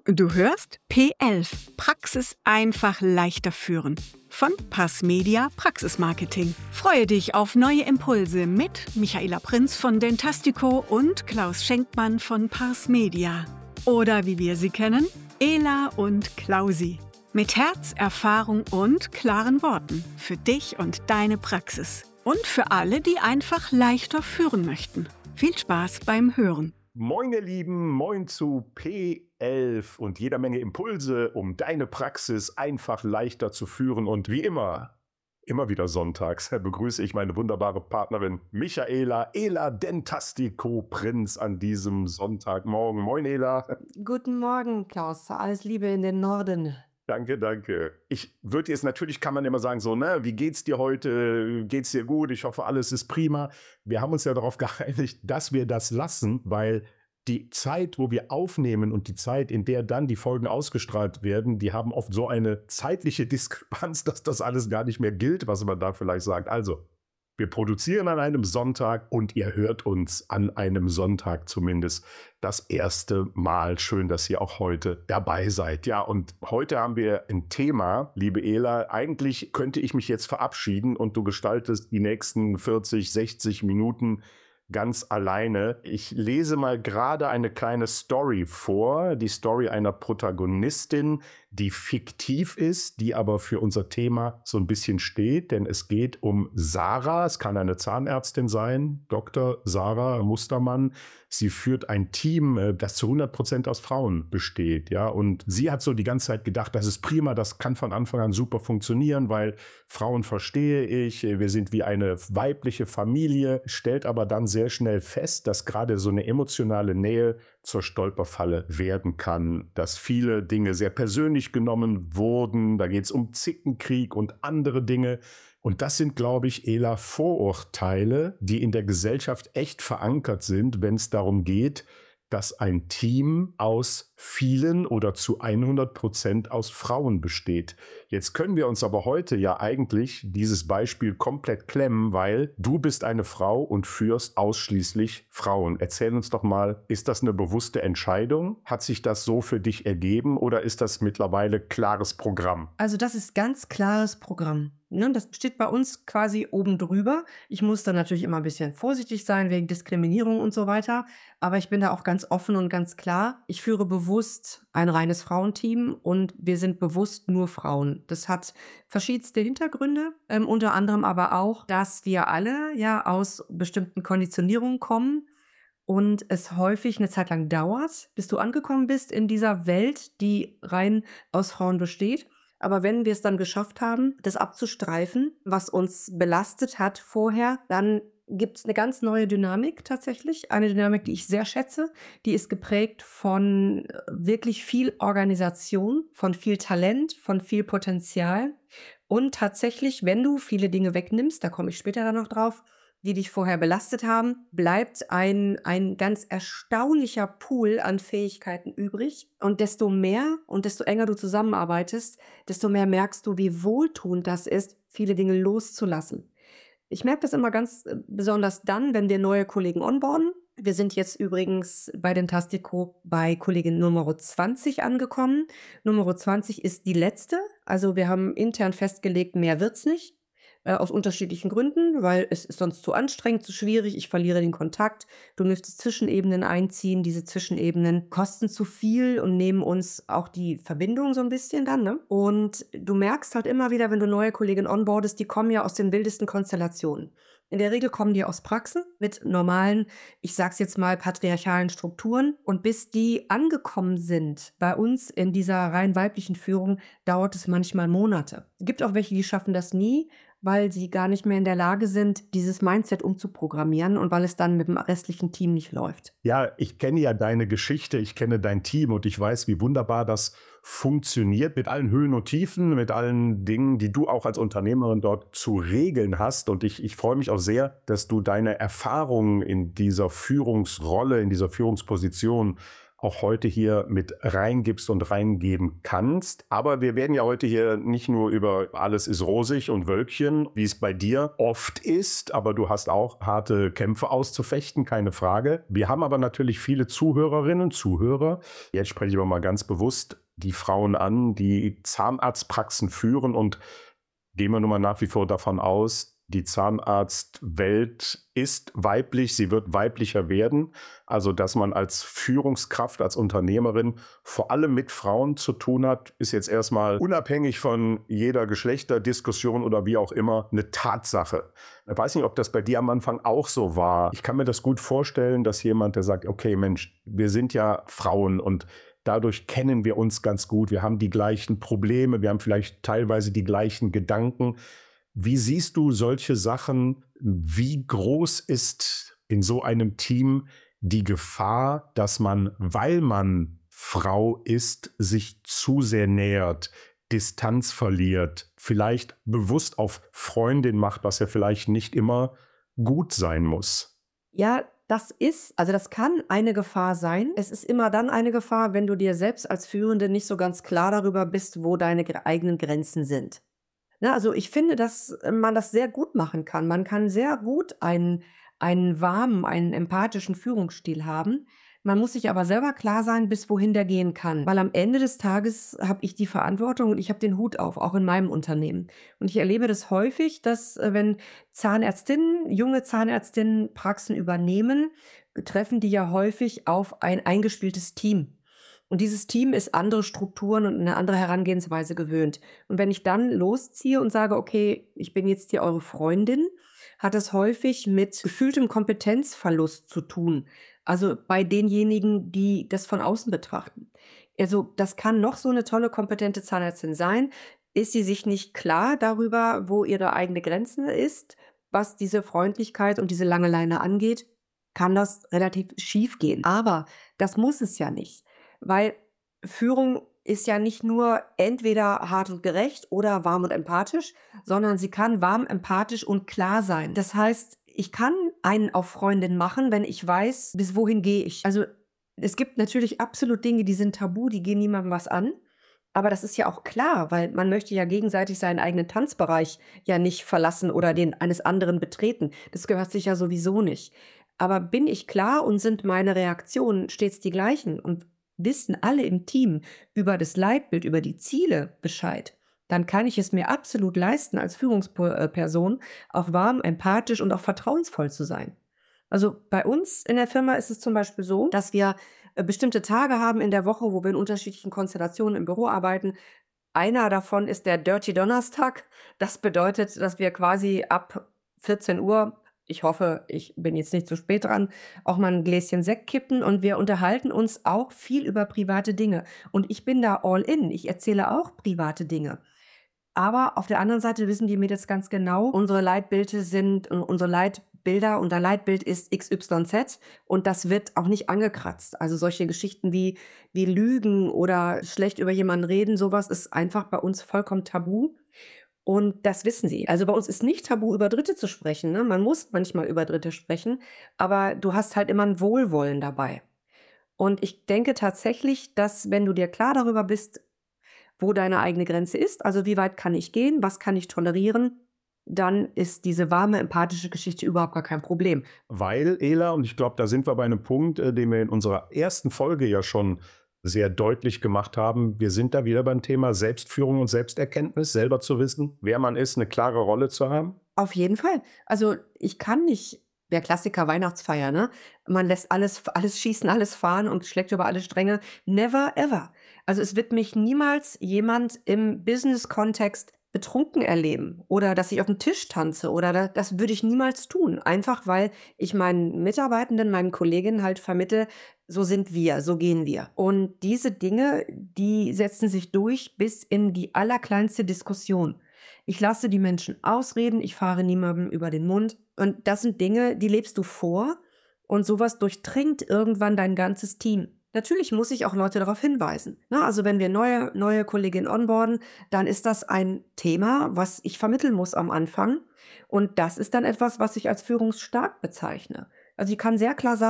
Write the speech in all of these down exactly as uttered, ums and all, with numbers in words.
Du hörst P elf, Praxis einfach leichter führen. Von Passmedia Praxismarketing. Freue dich auf neue Impulse mit Michaela Prinz von Dentastico und Klaus Schenkmann von Passmedia. Oder wie wir sie kennen, Ela und Klausi. Mit Herz, Erfahrung und klaren Worten. Für dich und deine Praxis. Und für alle, die einfach leichter führen möchten. Viel Spaß beim Hören. Moin ihr Lieben, moin zu P elf und jeder Menge Impulse, um deine Praxis einfach leichter zu führen. Und wie immer, immer wieder sonntags, begrüße ich meine wunderbare Partnerin Michaela, Ela Dentastico Prinz an diesem Sonntagmorgen. Moin Ela. Guten Morgen, Klaus. Alles Liebe in den Norden. Danke, danke. Ich würde jetzt, natürlich kann man immer sagen, so, ne, wie geht's dir heute? Geht's dir gut? Ich hoffe, alles ist prima. Wir haben uns ja darauf geeinigt, dass wir das lassen, weil die Zeit, wo wir aufnehmen und die Zeit, in der dann die Folgen ausgestrahlt werden, die haben oft so eine zeitliche Diskrepanz, dass das alles gar nicht mehr gilt, was man da vielleicht sagt. Also, wir produzieren an einem Sonntag und ihr hört uns an einem Sonntag zumindest das erste Mal. Schön, dass ihr auch heute dabei seid. Ja, und heute haben wir ein Thema, liebe Ela. Eigentlich könnte ich mich jetzt verabschieden und du gestaltest die nächsten vierzig, sechzig Minuten ganz alleine. Ich lese mal gerade eine kleine Story vor, die Story einer Protagonistin, die fiktiv ist, die aber für unser Thema so ein bisschen steht, denn es geht um Sarah, es kann eine Zahnärztin sein, Doktor Sarah Mustermann. Sie führt ein Team, das zu hundert Prozent aus Frauen besteht, ja, und sie hat so die ganze Zeit gedacht, das ist prima, das kann von Anfang an super funktionieren, weil Frauen verstehe ich, wir sind wie eine weibliche Familie, stellt aber dann sehr schnell fest, dass gerade so eine emotionale Nähe zur Stolperfalle werden kann, dass viele Dinge sehr persönlich genommen wurden, da geht es um Zickenkrieg und andere Dinge. Und das sind, glaube ich, Ela, Vorurteile, die in der Gesellschaft echt verankert sind, wenn es darum geht, dass ein Team aus vielen oder zu hundert Prozent aus Frauen besteht. Jetzt können wir uns aber heute ja eigentlich dieses Beispiel komplett klemmen, weil du bist eine Frau und führst ausschließlich Frauen. Erzähl uns doch mal, ist das eine bewusste Entscheidung? Hat sich das so für dich ergeben oder ist das mittlerweile klares Programm? Also das ist ganz klares Programm. Ne, das steht bei uns quasi oben drüber. Ich muss da natürlich immer ein bisschen vorsichtig sein wegen Diskriminierung und so weiter. Aber ich bin da auch ganz offen und ganz klar. Ich führe bewusst ein reines Frauenteam und wir sind bewusst nur Frauen. Das hat verschiedenste Hintergründe, ähm, unter anderem aber auch, dass wir alle ja aus bestimmten Konditionierungen kommen und es häufig eine Zeit lang dauert, bis du angekommen bist in dieser Welt, die rein aus Frauen besteht. Aber wenn wir es dann geschafft haben, das abzustreifen, was uns belastet hat vorher, dann gibt es eine ganz neue Dynamik tatsächlich. Eine Dynamik, die ich sehr schätze. Die ist geprägt von wirklich viel Organisation, von viel Talent, von viel Potenzial. Und tatsächlich, wenn du viele Dinge wegnimmst, da komme ich später dann noch drauf, die dich vorher belastet haben, bleibt ein, ein ganz erstaunlicher Pool an Fähigkeiten übrig. Und desto mehr und desto enger du zusammenarbeitest, desto mehr merkst du, wie wohltuend das ist, viele Dinge loszulassen. Ich merke das immer ganz besonders dann, wenn wir neue Kollegen onboarden. Wir sind jetzt übrigens bei Dentastico bei Kollegin Nummer zwanzig angekommen. Nummer zwanzig ist die letzte. Also wir haben intern festgelegt, mehr wird's nicht. Aus unterschiedlichen Gründen, weil es ist sonst zu anstrengend, zu schwierig, ich verliere den Kontakt. Du müsstest Zwischenebenen einziehen, diese Zwischenebenen kosten zu viel und nehmen uns auch die Verbindung so ein bisschen dann, ne? Und du merkst halt immer wieder, wenn du neue Kolleginnen onboardest, die kommen ja aus den wildesten Konstellationen. In der Regel kommen die aus Praxen mit normalen, ich sag's jetzt mal, patriarchalen Strukturen. Und bis die angekommen sind bei uns in dieser rein weiblichen Führung, dauert es manchmal Monate. Es gibt auch welche, die schaffen das nie, weil sie gar nicht mehr in der Lage sind, dieses Mindset umzuprogrammieren und weil es dann mit dem restlichen Team nicht läuft. Ja, ich kenne ja deine Geschichte, ich kenne dein Team und ich weiß, wie wunderbar das funktioniert mit allen Höhen und Tiefen, mit allen Dingen, die du auch als Unternehmerin dort zu regeln hast. Und ich, ich freue mich auch sehr, dass du deine Erfahrungen in dieser Führungsrolle, in dieser Führungsposition auch heute hier mit reingibst und reingeben kannst. Aber wir werden ja heute hier nicht nur über alles ist rosig und Wölkchen, wie es bei dir oft ist, aber du hast auch harte Kämpfe auszufechten, keine Frage. Wir haben aber natürlich viele Zuhörerinnen und Zuhörer. Jetzt spreche ich aber mal ganz bewusst die Frauen an, die Zahnarztpraxen führen, und gehen wir nun mal nach wie vor davon aus, die Zahnarztwelt ist weiblich, sie wird weiblicher werden. Also, dass man als Führungskraft, als Unternehmerin vor allem mit Frauen zu tun hat, ist jetzt erstmal unabhängig von jeder Geschlechterdiskussion oder wie auch immer eine Tatsache. Ich weiß nicht, ob das bei dir am Anfang auch so war. Ich kann mir das gut vorstellen, dass jemand, der sagt, okay, Mensch, wir sind ja Frauen und dadurch kennen wir uns ganz gut. Wir haben die gleichen Probleme, wir haben vielleicht teilweise die gleichen Gedanken. Wie siehst du solche Sachen? Wie groß ist in so einem Team die Gefahr, dass man, weil man Frau ist, sich zu sehr nähert, Distanz verliert, vielleicht bewusst auf Freundin macht, was ja vielleicht nicht immer gut sein muss? Ja, das ist, also das kann eine Gefahr sein. Es ist immer dann eine Gefahr, wenn du dir selbst als Führende nicht so ganz klar darüber bist, wo deine gre- eigenen Grenzen sind. Ne, also ich finde, dass man das sehr gut machen kann. Man kann sehr gut einen, einen warmen, einen empathischen Führungsstil haben. Man muss sich aber selber klar sein, bis wohin der gehen kann. Weil am Ende des Tages habe ich die Verantwortung und ich habe den Hut auf, auch in meinem Unternehmen. Und ich erlebe das häufig, dass äh, wenn Zahnärztinnen, junge Zahnärztinnen Praxen übernehmen, treffen die ja häufig auf ein eingespieltes Team. Und dieses Team ist andere Strukturen und eine andere Herangehensweise gewöhnt. Und wenn ich dann losziehe und sage, okay, ich bin jetzt hier eure Freundin, hat es häufig mit gefühltem Kompetenzverlust zu tun. Also bei denjenigen, die das von außen betrachten. Also das kann noch so eine tolle, kompetente Zahnärztin sein. Ist sie sich nicht klar darüber, wo ihre eigene Grenze ist, was diese Freundlichkeit und diese lange Leine angeht, kann das relativ schief gehen. Aber das muss es ja nicht. Weil Führung ist ja nicht nur entweder hart und gerecht oder warm und empathisch, sondern sie kann warm, empathisch und klar sein. Das heißt, ich kann einen auf Freundin machen, wenn ich weiß, bis wohin gehe ich. Also es gibt natürlich absolut Dinge, die sind tabu, die gehen niemandem was an. Aber das ist ja auch klar, weil man möchte ja gegenseitig seinen eigenen Tanzbereich ja nicht verlassen oder den eines anderen betreten. Das gehört sich ja sowieso nicht. Aber bin ich klar und sind meine Reaktionen stets die gleichen und wissen alle im Team über das Leitbild, über die Ziele Bescheid, dann kann ich es mir absolut leisten, als Führungsperson auch warm, empathisch und auch vertrauensvoll zu sein. Also bei uns in der Firma ist es zum Beispiel so, dass wir äh, bestimmte Tage haben in der Woche, wo wir in unterschiedlichen Konstellationen im Büro arbeiten. Einer davon ist der Dirty Donnerstag. Das bedeutet, dass wir quasi ab vierzehn Uhr, ich hoffe, ich bin jetzt nicht zu spät dran, auch mal ein Gläschen Sekt kippen und wir unterhalten uns auch viel über private Dinge. Und ich bin da all in. Ich erzähle auch private Dinge. Aber auf der anderen Seite wissen die Mädels ganz genau, unsere Leitbilder sind, unsere Leitbilder, unser Leitbild ist X Y Z und das wird auch nicht angekratzt. Also solche Geschichten wie, wie Lügen oder schlecht über jemanden reden, sowas ist einfach bei uns vollkommen tabu. Und das wissen sie. Also bei uns ist nicht tabu, über Dritte zu sprechen. Ne? Man muss manchmal über Dritte sprechen, aber du hast halt immer ein Wohlwollen dabei. Und ich denke tatsächlich, dass wenn du dir klar darüber bist, wo deine eigene Grenze ist, also wie weit kann ich gehen, was kann ich tolerieren, dann ist diese warme, empathische Geschichte überhaupt gar kein Problem. Weil, Ela, und ich glaube, da sind wir bei einem Punkt, äh, den wir in unserer ersten Folge ja schon sehr deutlich gemacht haben. Wir sind da wieder beim Thema Selbstführung und Selbsterkenntnis, selber zu wissen, wer man ist, eine klare Rolle zu haben. Auf jeden Fall. Also ich kann nicht, der Klassiker Weihnachtsfeier, ne? Man lässt alles, alles schießen, alles fahren und schlägt über alle Stränge. Never ever. Also es wird mich niemals jemand im Business-Kontext betrunken erleben oder dass ich auf dem Tisch tanze oder da, das würde ich niemals tun. Einfach weil ich meinen Mitarbeitenden, meinen Kolleginnen halt vermittle, so sind wir, so gehen wir. Und diese Dinge, die setzen sich durch bis in die allerkleinste Diskussion. Ich lasse die Menschen ausreden, ich fahre niemandem über den Mund. Und das sind Dinge, die lebst du vor und sowas durchdringt irgendwann dein ganzes Team. Natürlich muss ich auch Leute darauf hinweisen. Na, also wenn wir neue, neue Kolleginnen onboarden, dann ist das ein Thema, was ich vermitteln muss am Anfang. Und das ist dann etwas, was ich als führungsstark bezeichne. Also ich kann sehr klar sagen,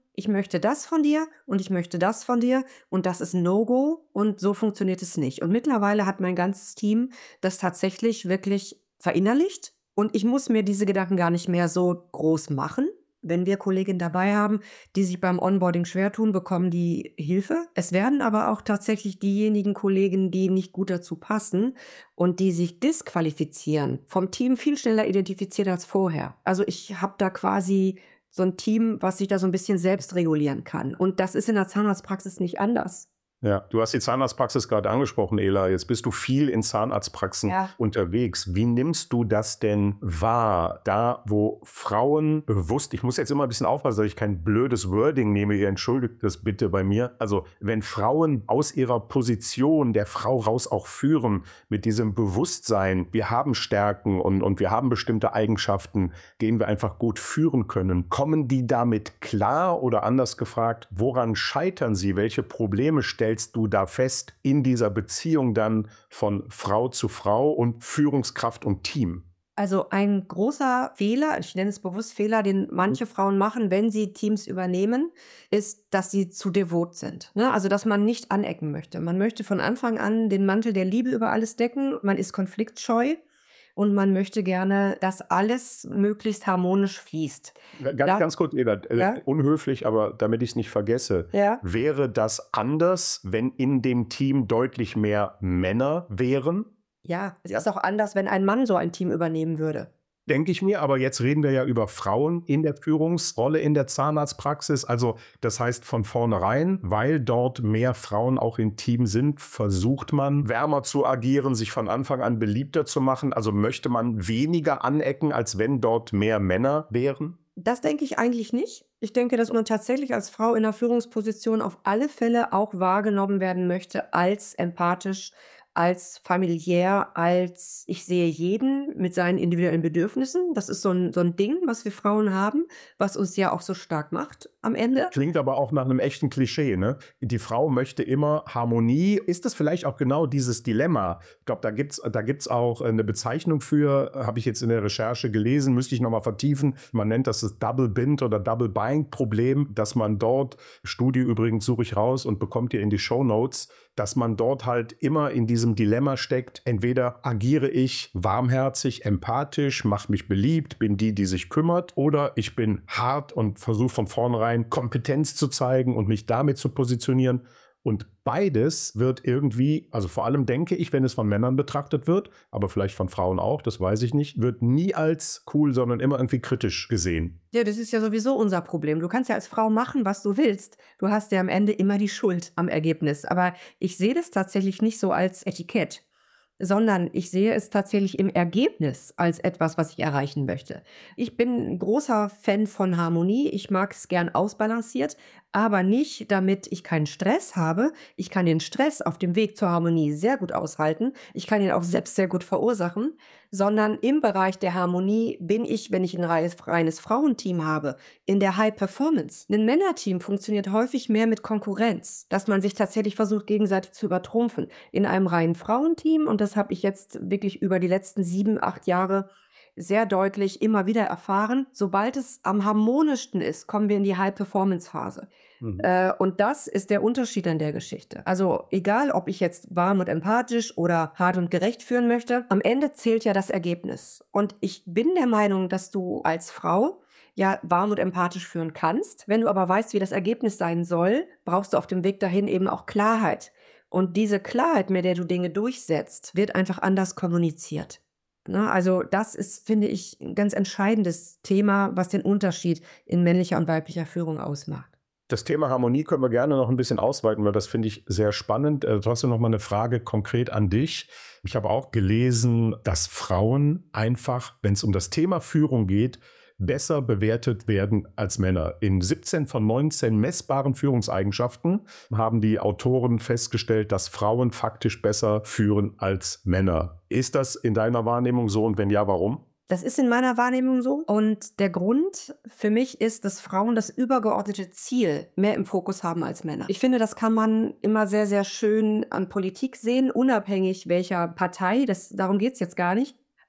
ich möchte das von dir und ich möchte das von dir und das ist ein No-Go und so funktioniert es nicht. Und mittlerweile hat mein ganzes Team das tatsächlich wirklich verinnerlicht und ich muss mir diese Gedanken gar nicht mehr so groß machen. Wenn wir Kolleginnen dabei haben, die sich beim Onboarding schwer tun, bekommen die Hilfe. Es werden aber auch tatsächlich diejenigen Kollegen, die nicht gut dazu passen und die sich disqualifizieren, vom Team viel schneller identifiziert als vorher. Also ich habe da quasi so ein Team, was sich da so ein bisschen selbst regulieren kann. Und das ist in der Zahnarztpraxis nicht anders. Ja, du hast die Zahnarztpraxis gerade angesprochen, Ela. Jetzt bist du viel in Zahnarztpraxen Ja. unterwegs. Wie nimmst du das denn wahr? Da, wo Frauen bewusst, ich muss jetzt immer ein bisschen aufpassen, dass ich kein blödes Wording nehme, ihr entschuldigt das bitte bei mir. Also, wenn Frauen aus ihrer Position der Frau raus auch führen, mit diesem Bewusstsein, wir haben Stärken und, und wir haben bestimmte Eigenschaften, denen wir einfach gut führen können, kommen die damit klar oder anders gefragt, woran scheitern sie? Welche Probleme stellen stellst du da fest in dieser Beziehung dann von Frau zu Frau und Führungskraft und Team? Also ein großer Fehler, ich nenne es bewusst Fehler, den manche Frauen machen, wenn sie Teams übernehmen, ist, dass sie zu devot sind. Ne? Also dass man nicht anecken möchte. Man möchte von Anfang an den Mantel der Liebe über alles decken, man ist konfliktscheu. Und man möchte gerne, dass alles möglichst harmonisch fließt. Ganz, Da- ganz kurz, Ela, äh, Ja? unhöflich, aber damit ich es nicht vergesse. Ja. Wäre das anders, wenn in dem Team deutlich mehr Männer wären? Ja, es ist auch anders, wenn ein Mann so ein Team übernehmen würde. Denke ich mir, aber jetzt reden wir ja über Frauen in der Führungsrolle in der Zahnarztpraxis. Also das heißt von vornherein, weil dort mehr Frauen auch im Team sind, versucht man wärmer zu agieren, sich von Anfang an beliebter zu machen. Also möchte man weniger anecken, als wenn dort mehr Männer wären? Das denke ich eigentlich nicht. Ich denke, dass man tatsächlich als Frau in einer Führungsposition auf alle Fälle auch wahrgenommen werden möchte als empathisch, als familiär, als ich sehe jeden mit seinen individuellen Bedürfnissen. Das ist so ein, so ein Ding, was wir Frauen haben, was uns ja auch so stark macht am Ende. Klingt aber auch nach einem echten Klischee, ne? Die Frau möchte immer Harmonie. Ist das vielleicht auch genau dieses Dilemma? Ich glaube, da gibt's da gibt's auch eine Bezeichnung für, habe ich jetzt in der Recherche gelesen, müsste ich nochmal vertiefen. Man nennt das das Double Bind oder Double Bind Problem, dass man dort, Studie übrigens suche ich raus und bekommt ihr in die Shownotes, dass man dort halt immer in diesem Dilemma steckt. Entweder agiere ich warmherzig, empathisch, mache mich beliebt, bin die, die sich kümmert, oder ich bin hart und versuche von vornherein Kompetenz zu zeigen und mich damit zu positionieren. Und beides wird irgendwie, also vor allem denke ich, wenn es von Männern betrachtet wird, aber vielleicht von Frauen auch, das weiß ich nicht, wird nie als cool, sondern immer irgendwie kritisch gesehen. Ja, das ist ja sowieso unser Problem. Du kannst ja als Frau machen, was du willst. Du hast ja am Ende immer die Schuld am Ergebnis. Aber ich sehe das tatsächlich nicht so als Etikett, sondern ich sehe es tatsächlich im Ergebnis als etwas, was ich erreichen möchte. Ich bin ein großer Fan von Harmonie. Ich mag es gern ausbalanciert, aber nicht, damit ich keinen Stress habe. Ich kann den Stress auf dem Weg zur Harmonie sehr gut aushalten. Ich kann ihn auch selbst sehr gut verursachen, sondern im Bereich der Harmonie bin ich, wenn ich ein reines, reines Frauenteam habe, in der High Performance. Ein Männerteam funktioniert häufig mehr mit Konkurrenz, dass man sich tatsächlich versucht, gegenseitig zu übertrumpfen. In einem reinen Frauenteam, und das habe ich jetzt wirklich über die letzten sieben, acht Jahre sehr deutlich immer wieder erfahren, sobald es am harmonischsten ist, kommen wir in die High-Performance-Phase. Mhm. Äh, und das ist der Unterschied an der Geschichte. Also egal, ob ich jetzt warm und empathisch oder hart und gerecht führen möchte, am Ende zählt ja das Ergebnis. Und ich bin der Meinung, dass du als Frau ja warm und empathisch führen kannst. Wenn du aber weißt, wie das Ergebnis sein soll, brauchst du auf dem Weg dahin eben auch Klarheit. Und diese Klarheit, mit der du Dinge durchsetzt, wird einfach anders kommuniziert. Ne? Also das ist, finde ich, ein ganz entscheidendes Thema, was den Unterschied in männlicher und weiblicher Führung ausmacht. Das Thema Harmonie können wir gerne noch ein bisschen ausweiten, weil das finde ich sehr spannend. Äh, trotzdem noch mal eine Frage konkret an dich. Ich habe auch gelesen, dass Frauen einfach, wenn es um das Thema Führung geht, besser bewertet werden als Männer. In siebzehn von neunzehn messbaren Führungseigenschaften haben die Autoren festgestellt, dass Frauen faktisch besser führen als Männer. Ist das in deiner Wahrnehmung so und wenn ja, warum? Das ist in meiner Wahrnehmung so. Und der Grund für mich ist, dass Frauen das übergeordnete Ziel mehr im Fokus haben als Männer. Ich finde, das kann man immer sehr, sehr schön an Politik sehen, unabhängig welcher Partei. Das, darum geht es jetzt gar nicht.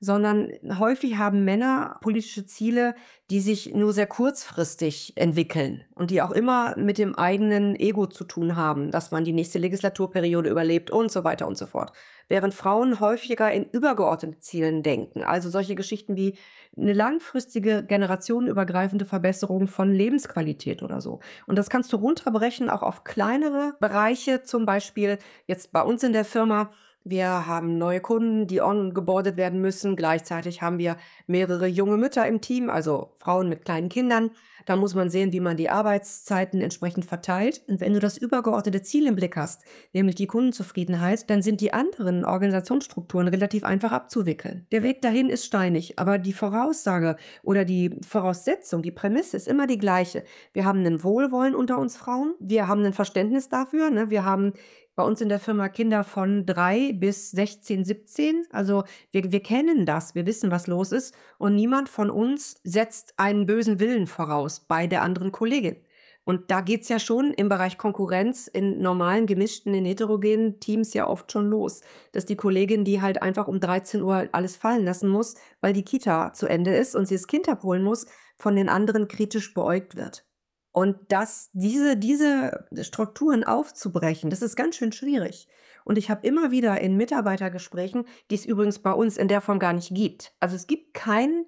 sondern häufig haben Männer politische Ziele, die sich nur sehr kurzfristig entwickeln und die auch immer mit dem eigenen Ego zu tun haben, dass man die nächste Legislaturperiode überlebt und so weiter und so fort. Während Frauen häufiger in übergeordnete Zielen denken, also solche Geschichten wie eine langfristige, generationenübergreifende Verbesserung von Lebensqualität oder so. Und das kannst du runterbrechen auch auf kleinere Bereiche, zum Beispiel jetzt bei uns in der Firma. Wir haben neue Kunden, die ongeboardet werden müssen. Gleichzeitig haben wir mehrere junge Mütter im Team, also Frauen mit kleinen Kindern. Da muss man sehen, wie man die Arbeitszeiten entsprechend verteilt. Und wenn du das übergeordnete Ziel im Blick hast, nämlich die Kundenzufriedenheit, dann sind die anderen Organisationsstrukturen relativ einfach abzuwickeln. Der Weg dahin ist steinig, aber die Voraussage oder die Voraussetzung, die Prämisse ist immer die gleiche. Wir haben ein Wohlwollen unter uns Frauen, wir haben ein Verständnis dafür, ne? Wir haben bei uns in der Firma Kinder von drei bis sechzehn, siebzehn. Also wir, wir kennen das, wir wissen, was los ist. Und niemand von uns setzt einen bösen Willen voraus bei der anderen Kollegin. Und da geht's ja schon im Bereich Konkurrenz in normalen, gemischten, in heterogenen Teams ja oft schon los. Dass die Kollegin, die halt einfach um dreizehn Uhr alles fallen lassen muss, weil die Kita zu Ende ist und sie das Kind abholen muss, von den anderen kritisch beäugt wird. Und das, diese, diese Strukturen aufzubrechen, das ist ganz schön schwierig. Und ich habe immer wieder in Mitarbeitergesprächen, die es übrigens bei uns in der Form gar nicht gibt. Also es gibt kein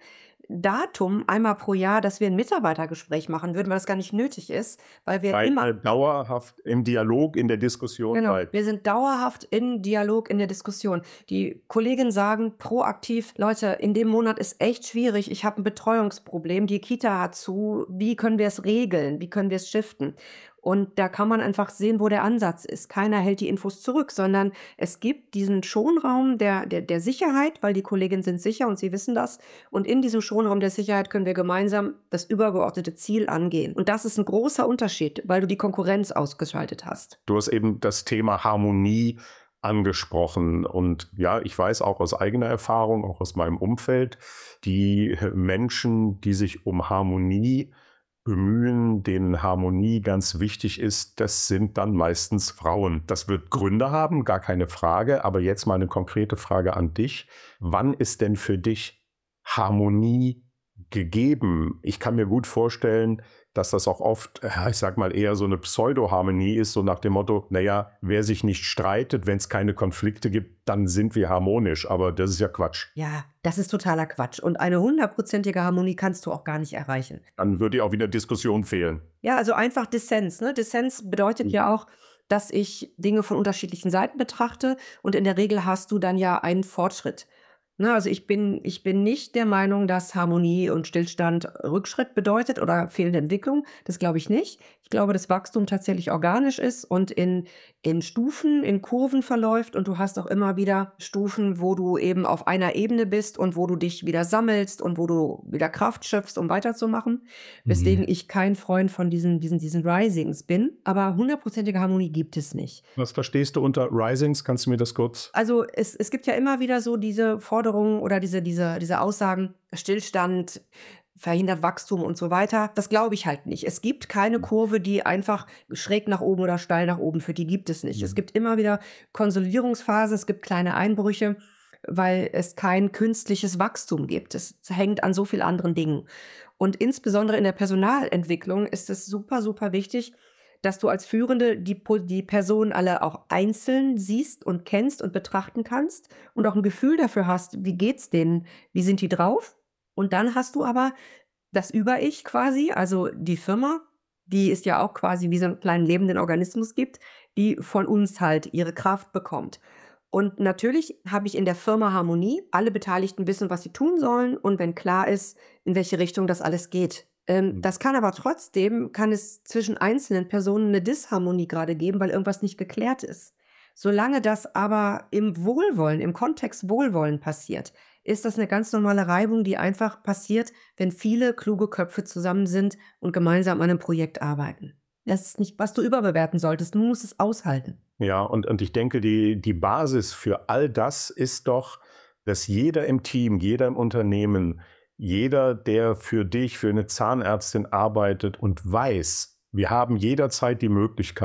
Datum einmal pro Jahr, dass wir ein Mitarbeitergespräch machen würden, weil das gar nicht nötig ist, weil wir Weil immer dauerhaft im Dialog, in der Diskussion Genau, bleiben. wir sind dauerhaft in Dialog, in der Diskussion. Die Kolleginnen sagen proaktiv, Leute, in dem Monat ist echt schwierig, ich habe ein Betreuungsproblem, die Kita hat zu, wie können wir es regeln, wie können wir es shiften? Und da kann man einfach sehen, wo der Ansatz ist. Keiner hält die Infos zurück, sondern es gibt diesen Schonraum der, der, der Sicherheit, weil die Kolleginnen sind sicher und sie wissen das. Und in diesem Schonraum der Sicherheit können wir gemeinsam das übergeordnete Ziel angehen. Und das ist ein großer Unterschied, weil du die Konkurrenz ausgeschaltet hast. Du hast eben das Thema Harmonie angesprochen. Und ja, ich weiß auch aus eigener Erfahrung, auch aus meinem Umfeld, die Menschen, die sich um Harmonie bemühen, denen Harmonie ganz wichtig ist, das sind dann meistens Frauen. Das wird Gründe haben, gar keine Frage. Aber jetzt mal eine konkrete Frage an dich. Wann ist denn für dich Harmonie gegeben? Ich kann mir gut vorstellen, dass das auch oft, ich sag mal, eher so eine Pseudo-Harmonie ist, so nach dem Motto, naja, wer sich nicht streitet, wenn es keine Konflikte gibt, dann sind wir harmonisch. Aber das ist ja Quatsch. Ja, das ist totaler Quatsch. Und eine hundertprozentige Harmonie kannst du auch gar nicht erreichen. Dann würde ja auch wieder Diskussion fehlen. Ja, also einfach Dissens. Ne? Dissens bedeutet ja auch, dass ich Dinge von unterschiedlichen Seiten betrachte und in der Regel hast du dann ja einen Fortschritt. Ne, also ich bin, ich bin nicht der Meinung, dass Harmonie und Stillstand Rückschritt bedeutet oder fehlende Entwicklung. Das glaube ich nicht. Ich glaube, dass Wachstum tatsächlich organisch ist und in, in Stufen, in Kurven verläuft. Und du hast auch immer wieder Stufen, wo du eben auf einer Ebene bist und wo du dich wieder sammelst und wo du wieder Kraft schöpfst, um weiterzumachen. Weswegen mhm. ich kein Freund von diesen, diesen, diesen Risings bin. Aber hundertprozentige Harmonie gibt es nicht. Was verstehst du unter Risings? Kannst du mir das kurz? Also es, es gibt ja immer wieder so diese Forderungen oder diese, diese, diese Aussagen, Stillstand verhindert Wachstum und so weiter. Das glaube ich halt nicht. Es gibt keine Kurve, die einfach schräg nach oben oder steil nach oben führt. Die gibt es nicht. Mhm. Es gibt immer wieder Konsolidierungsphasen, es gibt kleine Einbrüche, weil es kein künstliches Wachstum gibt. Es hängt an so vielen anderen Dingen. Und insbesondere in der Personalentwicklung ist es super, super wichtig, dass du als Führende die, die Personen alle auch einzeln siehst und kennst und betrachten kannst und auch ein Gefühl dafür hast, wie geht's denen, wie sind die drauf? Und dann hast du aber das Über-Ich quasi, also die Firma, die es ja auch quasi wie so einen kleinen lebenden Organismus gibt, die von uns halt ihre Kraft bekommt. Und natürlich habe ich in der Firma Harmonie, alle Beteiligten wissen, was sie tun sollen und wenn klar ist, in welche Richtung das alles geht. Ähm, das kann aber trotzdem, kann es zwischen einzelnen Personen eine Disharmonie gerade geben, weil irgendwas nicht geklärt ist. Solange das aber im Wohlwollen, im Kontext Wohlwollen passiert, ist das eine ganz normale Reibung, die einfach passiert, wenn viele kluge Köpfe zusammen sind und gemeinsam an einem Projekt arbeiten. Das ist nicht, was du überbewerten solltest, du musst es aushalten. Ja, und, und ich denke, die, die Basis für all das ist doch, dass jeder im Team, jeder im Unternehmen, jeder, der für dich, für eine Zahnärztin arbeitet und weiß, wir haben jederzeit die Möglichkeit,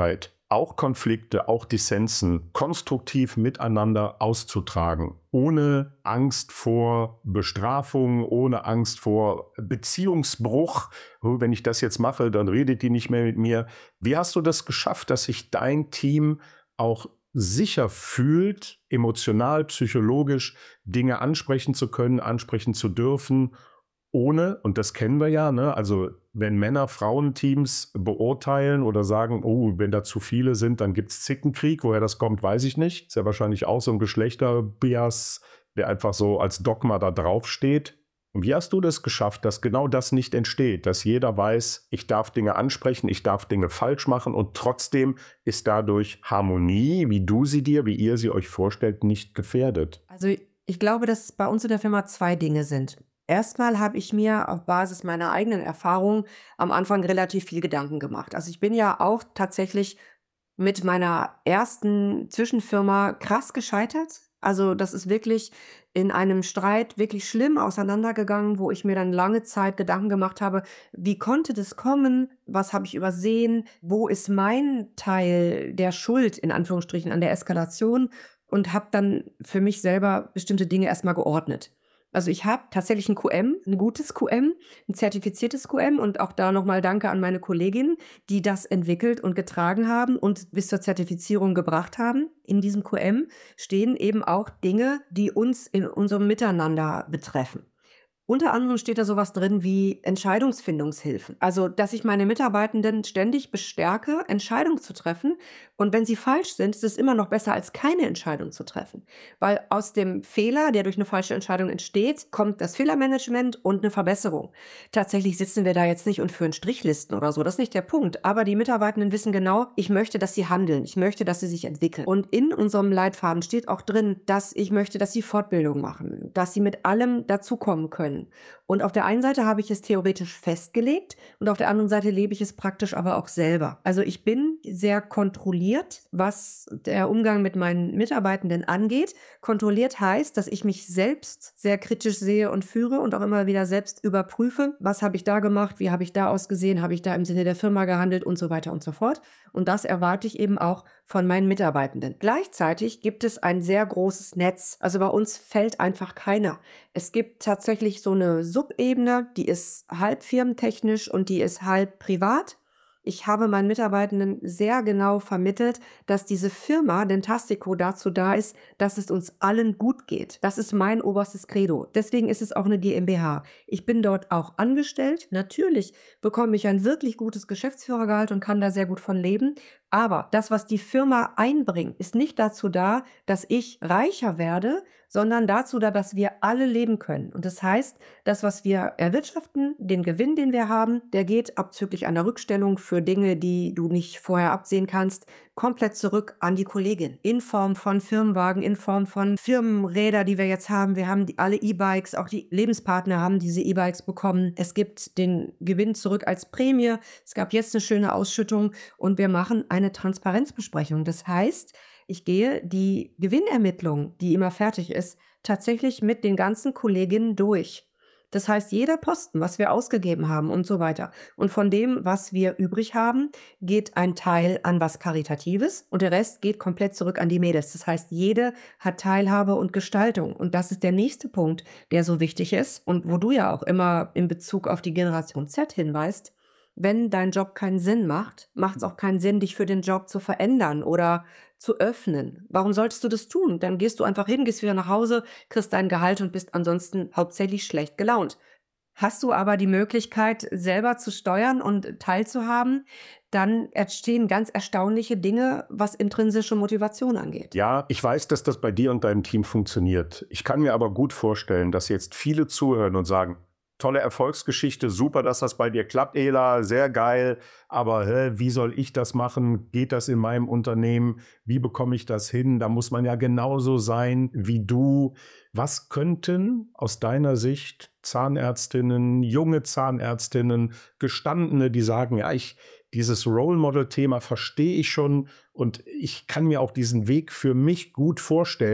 auch Konflikte, auch Dissensen konstruktiv miteinander auszutragen, ohne Angst vor Bestrafung, ohne Angst vor Beziehungsbruch. Oh, wenn ich das jetzt mache, dann redet die nicht mehr mit mir. Wie hast du das geschafft, dass sich dein Team auch sicher fühlt, emotional, psychologisch Dinge ansprechen zu können, ansprechen zu dürfen, ohne, und das kennen wir ja, ne? Also wenn Männer Frauenteams beurteilen oder sagen, oh, wenn da zu viele sind, dann gibt es Zickenkrieg. Woher das kommt, weiß ich nicht. Ist ja wahrscheinlich auch so ein Geschlechterbias, der einfach so als Dogma da draufsteht. Und wie hast du das geschafft, dass genau das nicht entsteht, dass jeder weiß, ich darf Dinge ansprechen, ich darf Dinge falsch machen und trotzdem ist dadurch Harmonie, wie du sie dir, wie ihr sie euch vorstellt, nicht gefährdet? Also ich glaube, dass bei uns in der Firma zwei Dinge sind. Erstmal habe ich mir auf Basis meiner eigenen Erfahrung am Anfang relativ viel Gedanken gemacht. Also ich bin ja auch tatsächlich mit meiner ersten Zwischenfirma krass gescheitert. Also das ist wirklich in einem Streit wirklich schlimm auseinandergegangen, wo ich mir dann lange Zeit Gedanken gemacht habe, wie konnte das kommen? Was habe ich übersehen? Wo ist mein Teil der Schuld in Anführungsstrichen an der Eskalation? Und habe dann für mich selber bestimmte Dinge erstmal geordnet. Also ich habe tatsächlich ein Q M, ein gutes Q M, ein zertifiziertes Q M und auch da nochmal Danke an meine Kolleginnen, die das entwickelt und getragen haben und bis zur Zertifizierung gebracht haben. In diesem Q M stehen eben auch Dinge, die uns in unserem Miteinander betreffen. Unter anderem steht da sowas drin wie Entscheidungsfindungshilfen. Also, dass ich meine Mitarbeitenden ständig bestärke, Entscheidungen zu treffen. Und wenn sie falsch sind, ist es immer noch besser, als keine Entscheidung zu treffen. Weil aus dem Fehler, der durch eine falsche Entscheidung entsteht, kommt das Fehlermanagement und eine Verbesserung. Tatsächlich sitzen wir da jetzt nicht und führen Strichlisten oder so. Das ist nicht der Punkt. Aber die Mitarbeitenden wissen genau, ich möchte, dass sie handeln. Ich möchte, dass sie sich entwickeln. Und in unserem Leitfaden steht auch drin, dass ich möchte, dass sie Fortbildung machen, dass sie mit allem dazukommen können. Und auf der einen Seite habe ich es theoretisch festgelegt und auf der anderen Seite lebe ich es praktisch aber auch selber. Also ich bin sehr kontrolliert, was der Umgang mit meinen Mitarbeitenden angeht. Kontrolliert heißt, dass ich mich selbst sehr kritisch sehe und führe und auch immer wieder selbst überprüfe, was habe ich da gemacht, wie habe ich da ausgesehen, habe ich da im Sinne der Firma gehandelt und so weiter und so fort. Und das erwarte ich eben auch von meinen Mitarbeitenden. Gleichzeitig gibt es ein sehr großes Netz. Also bei uns fällt einfach keiner. Es gibt tatsächlich so eine Subebene, die ist halb firmentechnisch und die ist halb privat. Ich habe meinen Mitarbeitenden sehr genau vermittelt, dass diese Firma Dentastico dazu da ist, dass es uns allen gut geht. Das ist mein oberstes Credo. Deswegen ist es auch eine GmbH. Ich bin dort auch angestellt. Natürlich bekomme ich ein wirklich gutes Geschäftsführergehalt und kann da sehr gut von leben. Aber das, was die Firma einbringt, ist nicht dazu da, dass ich reicher werde, sondern dazu da, dass wir alle leben können. Und das heißt, das, was wir erwirtschaften, den Gewinn, den wir haben, der geht abzüglich einer Rückstellung für Dinge, die du nicht vorher absehen kannst, komplett zurück an die Kollegin. In Form von Firmenwagen, in Form von Firmenräder, die wir jetzt haben. Wir haben die, alle E-Bikes, auch die Lebenspartner haben diese E-Bikes bekommen. Es gibt den Gewinn zurück als Prämie. Es gab jetzt eine schöne Ausschüttung und wir machen eine Transparenzbesprechung. Das heißt, ich gehe die Gewinnermittlung, die immer fertig ist, tatsächlich mit den ganzen Kolleginnen durch. Das heißt, jeder Posten, was wir ausgegeben haben und so weiter. Und von dem, was wir übrig haben, geht ein Teil an was Karitatives und der Rest geht komplett zurück an die Mädels. Das heißt, jede hat Teilhabe und Gestaltung. Und das ist der nächste Punkt, der so wichtig ist und wo du ja auch immer in Bezug auf die Generation Z hinweist. Wenn dein Job keinen Sinn macht, macht es auch keinen Sinn, dich für den Job zu verändern oder zu öffnen. Warum solltest du das tun? Dann gehst du einfach hin, gehst wieder nach Hause, kriegst dein Gehalt und bist ansonsten hauptsächlich schlecht gelaunt. Hast du aber die Möglichkeit, selber zu steuern und teilzuhaben, dann entstehen ganz erstaunliche Dinge, was intrinsische Motivation angeht. Ja, ich weiß, dass das bei dir und deinem Team funktioniert. Ich kann mir aber gut vorstellen, dass jetzt viele zuhören und sagen, tolle Erfolgsgeschichte, super, dass das bei dir klappt, Ela, sehr geil. Aber hä, wie soll ich das machen? Geht das in meinem Unternehmen? Wie bekomme ich das hin? Da muss man ja genauso sein wie du. Was könnten aus deiner Sicht Zahnärztinnen, junge Zahnärztinnen, Gestandene, die sagen, ja, ich dieses Role Model-Thema verstehe ich schon und ich kann mir auch diesen Weg für mich gut vorstellen.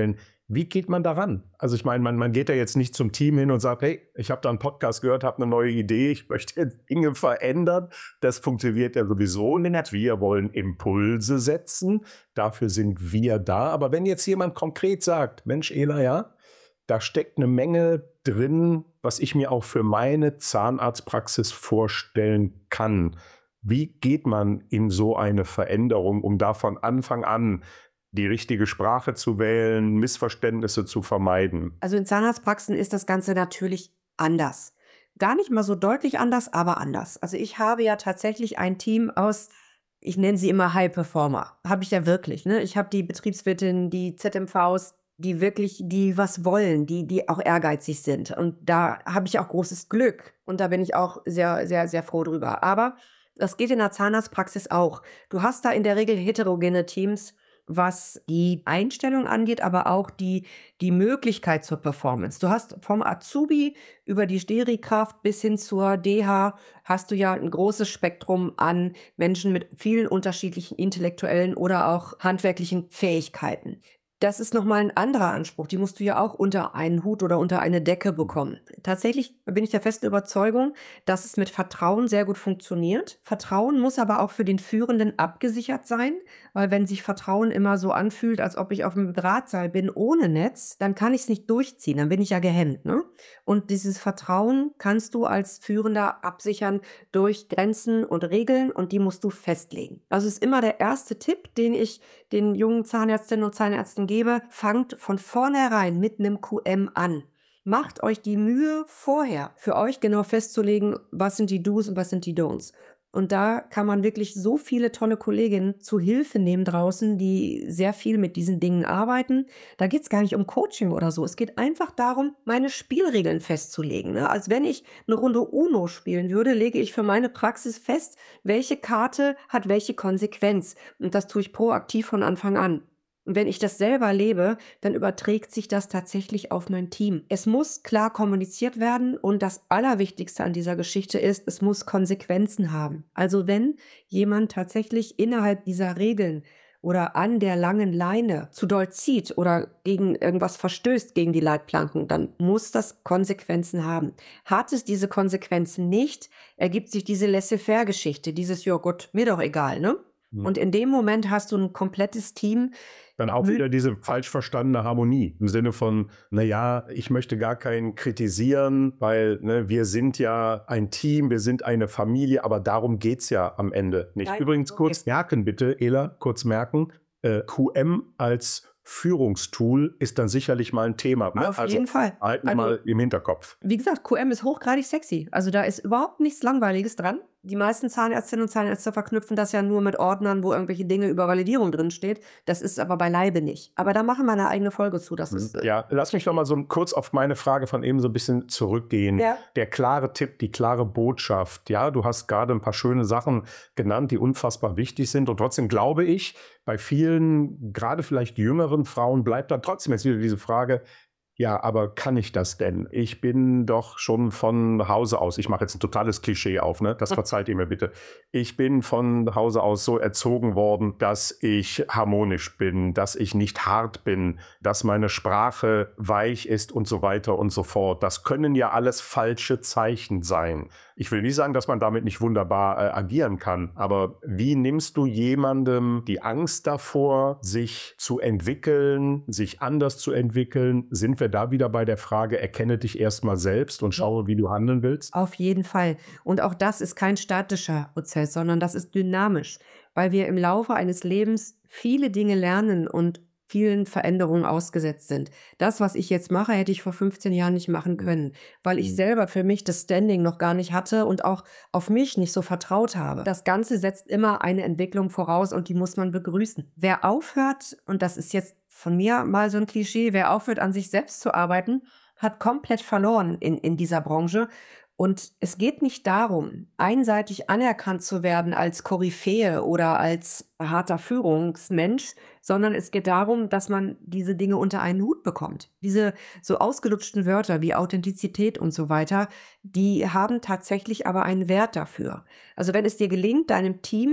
Wie geht man daran? Also ich meine, man, man geht ja jetzt nicht zum Team hin und sagt, hey, ich habe da einen Podcast gehört, habe eine neue Idee, ich möchte jetzt Dinge verändern. Das funktioniert ja sowieso nicht. Wir wollen Impulse setzen, dafür sind wir da. Aber wenn jetzt jemand konkret sagt, Mensch, Ela, ja, da steckt eine Menge drin, was ich mir auch für meine Zahnarztpraxis vorstellen kann. Wie geht man in so eine Veränderung, um da von Anfang an die richtige Sprache zu wählen, Missverständnisse zu vermeiden? Also in Zahnarztpraxen ist das Ganze natürlich anders. Gar nicht mal so deutlich anders, aber anders. Also ich habe ja tatsächlich ein Team aus, ich nenne sie immer High Performer. Habe ich ja wirklich. Ne? Ich habe die Betriebswirtin, die Z M Vs, die wirklich, die was wollen, die, die auch ehrgeizig sind. Und da habe ich auch großes Glück. Und da bin ich auch sehr, sehr, sehr froh drüber. Aber das geht in der Zahnarztpraxis auch. Du hast da in der Regel heterogene Teams, was die Einstellung angeht, aber auch die, die Möglichkeit zur Performance. Du hast vom Azubi über die Steri-Kraft bis hin zur D H hast du ja ein großes Spektrum an Menschen mit vielen unterschiedlichen intellektuellen oder auch handwerklichen Fähigkeiten. Das ist nochmal ein anderer Anspruch. Die musst du ja auch unter einen Hut oder unter eine Decke bekommen. Tatsächlich bin ich der festen Überzeugung, dass es mit Vertrauen sehr gut funktioniert. Vertrauen muss aber auch für den Führenden abgesichert sein, weil wenn sich Vertrauen immer so anfühlt, als ob ich auf einem Drahtseil bin ohne Netz, dann kann ich es nicht durchziehen, dann bin ich ja gehemmt, ne? Und dieses Vertrauen kannst du als Führender absichern durch Grenzen und Regeln und die musst du festlegen. Also ist immer der erste Tipp, den ich den jungen Zahnärztinnen und Zahnärzten gebe, fangt von vornherein mit einem Q M an. Macht euch die Mühe, vorher für euch genau festzulegen, was sind die Do's und was sind die Don'ts. Und da kann man wirklich so viele tolle Kolleginnen zu Hilfe nehmen draußen, die sehr viel mit diesen Dingen arbeiten. Da geht es gar nicht um Coaching oder so. Es geht einfach darum, meine Spielregeln festzulegen. Ne? Als wenn ich eine Runde Uno spielen würde, lege ich für meine Praxis fest, welche Karte hat welche Konsequenz. Und das tue ich proaktiv von Anfang an. Und wenn ich das selber lebe, dann überträgt sich das tatsächlich auf mein Team. Es muss klar kommuniziert werden und das Allerwichtigste an dieser Geschichte ist, es muss Konsequenzen haben. Also wenn jemand tatsächlich innerhalb dieser Regeln oder an der langen Leine zu doll zieht oder gegen irgendwas verstößt, gegen die Leitplanken, dann muss das Konsequenzen haben. Hat es diese Konsequenzen nicht, ergibt sich diese Laissez-faire-Geschichte, dieses, ja Gott, mir doch egal, ne? Mhm. Und in dem Moment hast du ein komplettes Team. Dann auch wieder diese falsch verstandene Harmonie im Sinne von, naja, ich möchte gar keinen kritisieren, weil ne, wir sind ja ein Team, wir sind eine Familie, aber darum geht es ja am Ende nicht. Nein, Übrigens so kurz merken bitte, Ela, kurz merken, äh, Q M als Führungstool ist dann sicherlich mal ein Thema. Ne? Auf also jeden Fall. Halten also, mal im Hinterkopf. Wie gesagt, Q M ist hochgradig sexy. Also da ist überhaupt nichts Langweiliges dran. Die meisten Zahnärztinnen und Zahnärzte verknüpfen das ja nur mit Ordnern, wo irgendwelche Dinge über Validierung drinsteht. Das ist aber beileibe nicht. Aber da machen wir eine eigene Folge zu. Das ist, ja, lass mich noch mal so kurz auf meine Frage von eben so ein bisschen zurückgehen. Ja. Der klare Tipp, die klare Botschaft. Ja, du hast gerade ein paar schöne Sachen genannt, die unfassbar wichtig sind. Und trotzdem glaube ich, bei vielen, gerade vielleicht jüngeren Frauen, bleibt dann trotzdem jetzt wieder diese Frage, ja, aber kann ich das denn? Ich bin doch schon von Hause aus, ich mache jetzt ein totales Klischee auf, ne? Das verzeiht ihr mir bitte. Ich bin von Hause aus so erzogen worden, dass ich harmonisch bin, dass ich nicht hart bin, dass meine Sprache weich ist und so weiter und so fort. Das können ja alles falsche Zeichen sein. Ich will nicht sagen, dass man damit nicht wunderbar äh, agieren kann, aber wie nimmst du jemandem die Angst davor, sich zu entwickeln, sich anders zu entwickeln? Sind wir da wieder bei der Frage, erkenne dich erstmal selbst und schaue, wie du handeln willst? Auf jeden Fall. Und auch das ist kein statischer Prozess, sondern das ist dynamisch, weil wir im Laufe eines Lebens viele Dinge lernen und vielen Veränderungen ausgesetzt sind. Das, was ich jetzt mache, hätte ich vor fünfzehn Jahren nicht machen können, weil ich selber für mich das Standing noch gar nicht hatte und auch auf mich nicht so vertraut habe. Das Ganze setzt immer eine Entwicklung voraus und die muss man begrüßen. Wer aufhört, und das ist jetzt von mir mal so ein Klischee, wer aufhört, an sich selbst zu arbeiten, hat komplett verloren in, in dieser Branche. Und es geht nicht darum, einseitig anerkannt zu werden als Koryphäe oder als harter Führungsmensch, sondern es geht darum, dass man diese Dinge unter einen Hut bekommt. Diese so ausgelutschten Wörter wie Authentizität und so weiter, die haben tatsächlich aber einen Wert dafür. Also wenn es dir gelingt, deinem Team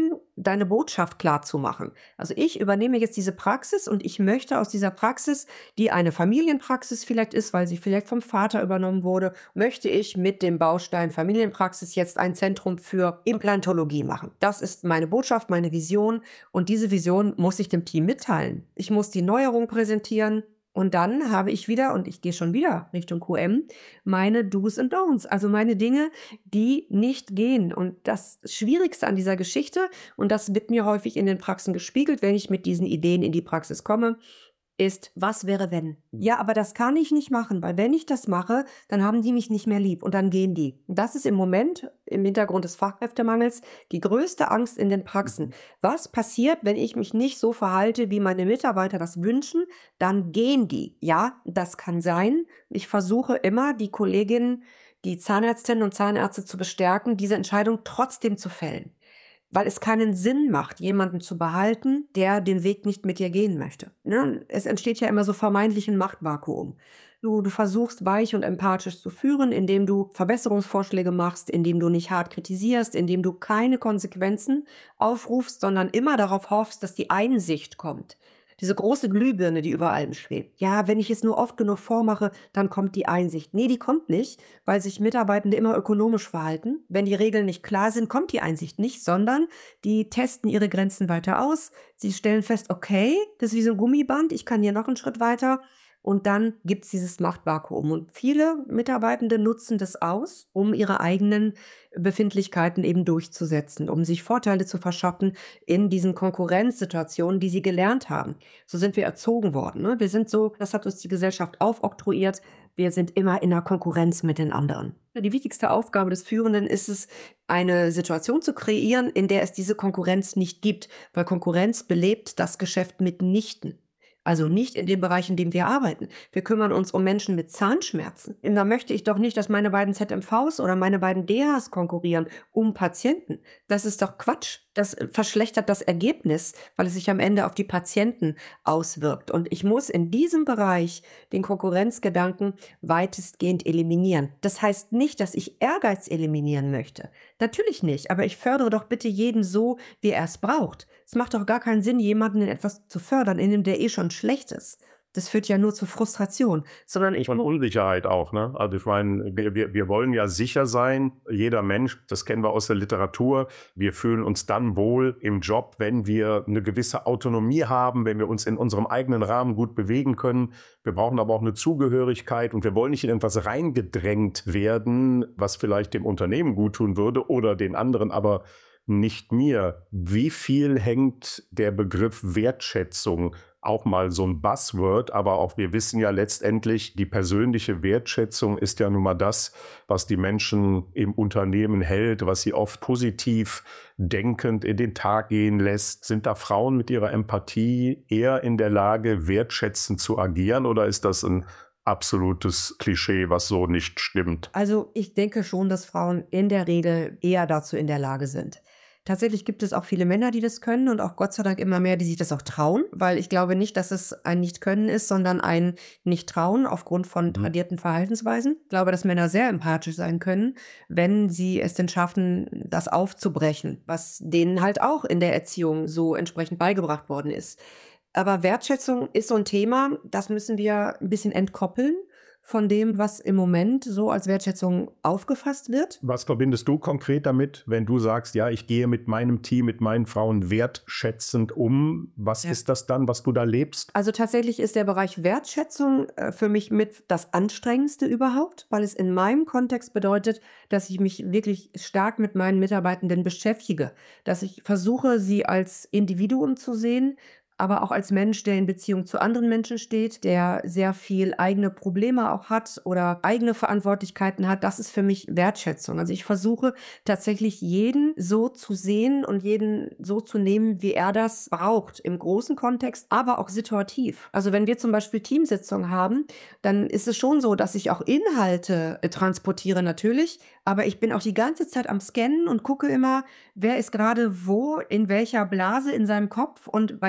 deine Botschaft klar zu machen. Also ich übernehme jetzt diese Praxis und ich möchte aus dieser Praxis, die eine Familienpraxis vielleicht ist, weil sie vielleicht vom Vater übernommen wurde, möchte ich mit dem Baustein Familienpraxis jetzt ein Zentrum für Implantologie machen. Das ist meine Botschaft, meine Vision und diese Vision muss ich dem Team mitteilen. Ich muss die Neuerung präsentieren. Und dann habe ich wieder, und ich gehe schon wieder Richtung Q M, meine Do's und Don'ts, also meine Dinge, die nicht gehen. Und das Schwierigste an dieser Geschichte, und das wird mir häufig in den Praxen gespiegelt, wenn ich mit diesen Ideen in die Praxis komme, ist, was wäre wenn? Ja, aber das kann ich nicht machen, weil wenn ich das mache, dann haben die mich nicht mehr lieb und dann gehen die. Und das ist im Moment im Hintergrund des Fachkräftemangels die größte Angst in den Praxen. Was passiert, wenn ich mich nicht so verhalte, wie meine Mitarbeiter das wünschen? Dann gehen die. Ja, das kann sein. Ich versuche immer, die Kolleginnen, die Zahnärztinnen und Zahnärzte zu bestärken, diese Entscheidung trotzdem zu fällen. Weil es keinen Sinn macht, jemanden zu behalten, der den Weg nicht mit dir gehen möchte. Ne? Es entsteht ja immer so vermeintlich ein Machtvakuum. Du, du versuchst weich und empathisch zu führen, indem du Verbesserungsvorschläge machst, indem du nicht hart kritisierst, indem du keine Konsequenzen aufrufst, sondern immer darauf hoffst, dass die Einsicht kommt. Diese große Glühbirne, die über allem schwebt. Ja, wenn ich es nur oft genug vormache, dann kommt die Einsicht. Nee, die kommt nicht, weil sich Mitarbeitende immer ökonomisch verhalten. Wenn die Regeln nicht klar sind, kommt die Einsicht nicht, sondern die testen ihre Grenzen weiter aus. Sie stellen fest, okay, das ist wie so ein Gummiband, ich kann hier noch einen Schritt weiter. Und dann gibt es dieses Machtvakuum. Und viele Mitarbeitende nutzen das aus, um ihre eigenen Befindlichkeiten eben durchzusetzen, um sich Vorteile zu verschaffen in diesen Konkurrenzsituationen, die sie gelernt haben. So sind wir erzogen worden. Ne? Wir sind so, das hat uns die Gesellschaft aufoktroyiert, wir sind immer in einer Konkurrenz mit den anderen. Die wichtigste Aufgabe des Führenden ist es, eine Situation zu kreieren, in der es diese Konkurrenz nicht gibt, weil Konkurrenz belebt das Geschäft mitnichten. Also nicht in dem Bereich, in dem wir arbeiten. Wir kümmern uns um Menschen mit Zahnschmerzen. Und da möchte ich doch nicht, dass meine beiden Z M Vs oder meine beiden D Hs konkurrieren um Patienten. Das ist doch Quatsch. Das verschlechtert das Ergebnis, weil es sich am Ende auf die Patienten auswirkt. Und ich muss in diesem Bereich den Konkurrenzgedanken weitestgehend eliminieren. Das heißt nicht, dass ich Ehrgeiz eliminieren möchte. Natürlich nicht, aber ich fördere doch bitte jeden so, wie er es braucht. Es macht doch gar keinen Sinn, jemanden in etwas zu fördern, in dem der eh schon schlecht ist. Das führt ja nur zu Frustration, sondern ich... Und Unsicherheit auch, ne? Also ich meine, wir, wir wollen ja sicher sein, jeder Mensch, das kennen wir aus der Literatur, wir fühlen uns dann wohl im Job, wenn wir eine gewisse Autonomie haben, wenn wir uns in unserem eigenen Rahmen gut bewegen können. Wir brauchen aber auch eine Zugehörigkeit und wir wollen nicht in etwas reingedrängt werden, was vielleicht dem Unternehmen gut tun würde oder den anderen, aber nicht mir. Wie viel hängt der Begriff Wertschätzung, auch mal so ein Buzzword, aber auch wir wissen ja letztendlich, die persönliche Wertschätzung ist ja nun mal das, was die Menschen im Unternehmen hält, was sie oft positiv denkend in den Tag gehen lässt. Sind da Frauen mit ihrer Empathie eher in der Lage, wertschätzend zu agieren oder ist das ein absolutes Klischee, was so nicht stimmt? Also ich denke schon, dass Frauen in der Regel eher dazu in der Lage sind. Tatsächlich gibt es auch viele Männer, die das können und auch Gott sei Dank immer mehr, die sich das auch trauen, weil ich glaube nicht, dass es ein Nicht-Können ist, sondern ein Nicht-Trauen aufgrund von Mhm. tradierten Verhaltensweisen. Ich glaube, dass Männer sehr empathisch sein können, wenn sie es denn schaffen, das aufzubrechen, was denen halt auch in der Erziehung so entsprechend beigebracht worden ist. Aber Wertschätzung ist so ein Thema, das müssen wir ein bisschen entkoppeln von dem, was im Moment so als Wertschätzung aufgefasst wird. Was verbindest du konkret damit, wenn du sagst, ja, ich gehe mit meinem Team, mit meinen Frauen wertschätzend um? Was Ja. ist das dann, was du da lebst? Also tatsächlich ist der Bereich Wertschätzung äh, für mich mit das Anstrengendste überhaupt, weil es in meinem Kontext bedeutet, dass ich mich wirklich stark mit meinen Mitarbeitenden beschäftige, dass ich versuche, sie als Individuum zu sehen, aber auch als Mensch, der in Beziehung zu anderen Menschen steht, der sehr viel eigene Probleme auch hat oder eigene Verantwortlichkeiten hat. Das ist für mich Wertschätzung. Also ich versuche tatsächlich jeden so zu sehen und jeden so zu nehmen, wie er das braucht, im großen Kontext, aber auch situativ. Also wenn wir zum Beispiel Teamsitzungen haben, dann ist es schon so, dass ich auch Inhalte äh, transportiere natürlich, aber ich bin auch die ganze Zeit am Scannen und gucke immer, wer ist gerade wo, in welcher Blase in seinem Kopf und bei wem kommt